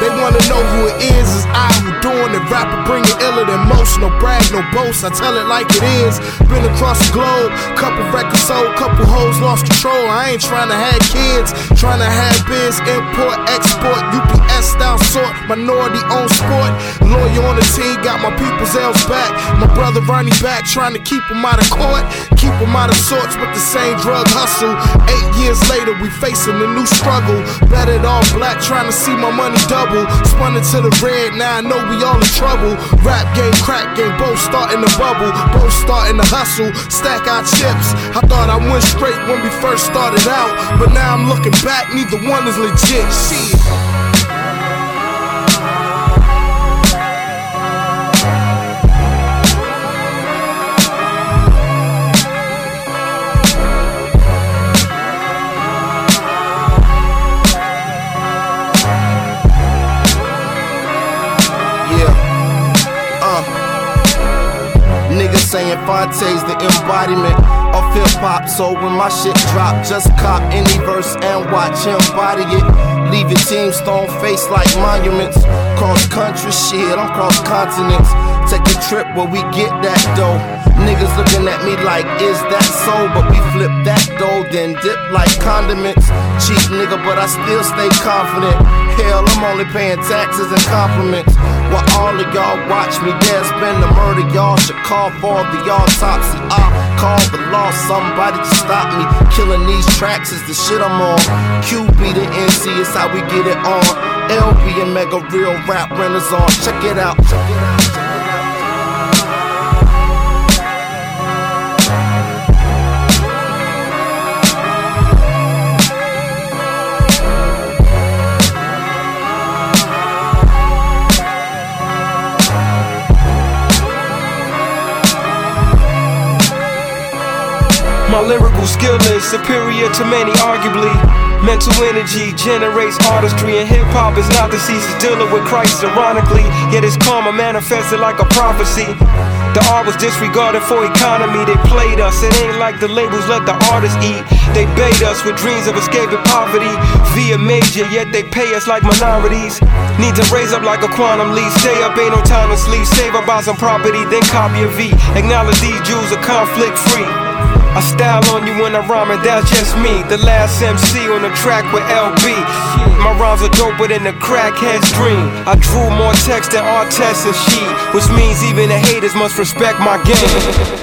They wanna know who it is I who doing it. Rapper bringing iller than most. No brag, no boast, I tell it like it is. Been across the globe, couple records sold, couple hoes lost control. I ain't trying to have kids, trying to have biz, import, export, UPS style sort, minority owned sport. Lawyer on the team, got my people's L's back. My brother Ronnie back, trying to keep him out of court, keep him out of sorts with the same drug hustle. 8 years later, we facing a new struggle. Bettered all black, trying to see my money double. Spun into the red, now I know we all in trouble. Rap game, crack game, both starting to bubble, both starting to hustle, stack our chips. I thought I went straight when we first started out, but now I'm looking back, neither one is legit. Shit. Niggas saying Fonte's the embodiment of hip-hop, so when my shit drop, just cop any verse and watch him body it. Leave your team stone face like monuments. Cross country shit, I'm cross continents. Take a trip where we get that dough. Niggas looking at me like, is that so? But we flip that dough, then dip like condiments. Cheap nigga, but I still stay confident. Hell, I'm only paying taxes and compliments. While all of y'all watch me, there's been a murder. Y'all should call for the autopsy. I call the law, somebody to stop me. Killing these tracks is the shit I'm on. QB the NC is how we get it on. LB and Mega Real Rap Renaissance. Check it out. Check it out. Check it out. My lyrical skill is superior to many, arguably. Mental energy generates artistry, and hip-hop is not the ceases dealing with Christ, ironically. Yet it's karma manifested like a prophecy. The art was disregarded for economy. They played us, it ain't like the labels let the artists eat. They bait us with dreams of escaping poverty via major, yet they pay us like minorities. Need to raise up like a quantum leap. Stay up, ain't no time to sleep. Save up, buy some property, then copy a V. Acknowledge these Jews are conflict free. I style on you when I rhyme, and that's just me. The last MC on the track with LB. My rhymes are doper than the crackhead's dream. I drew more text than Artest and she, which means even the haters must respect my game.